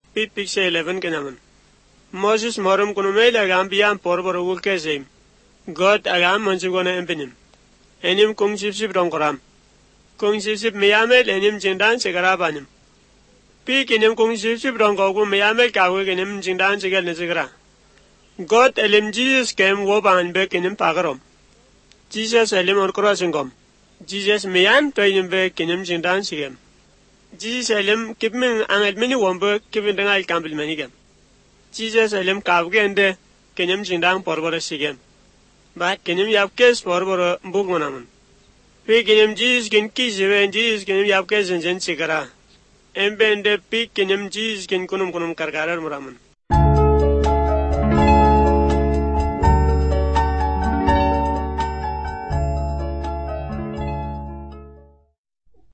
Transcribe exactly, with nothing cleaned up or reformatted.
pi picture eleven kenaman. Moses morum kunumel agam biam porboro wulkezim. God agam mansugona empenim. Enim kung sip rongkoram. Kung sip miyamel enim jindan segarabanim. Pi kenim kung sip rongkogu miyamel kawe kenim jindan segal nezegara. God elim Jesus came woban be kenim pagarom. Jesus elim orkorasingom. Jesus miyan toyim be kenim jindan segem. Jesus elim kipmin angel mini wombe kipin dengal kampil manigem. Jesus elim kavgende kenim jindan porboro segem. Ba kenim yapkes porboro bugmonamun. Pi kenim Jesus kin kisive Jesus kenim yapkes jen segara. Embende pi kenim Jesus kin kunum kunum karkarar muramun.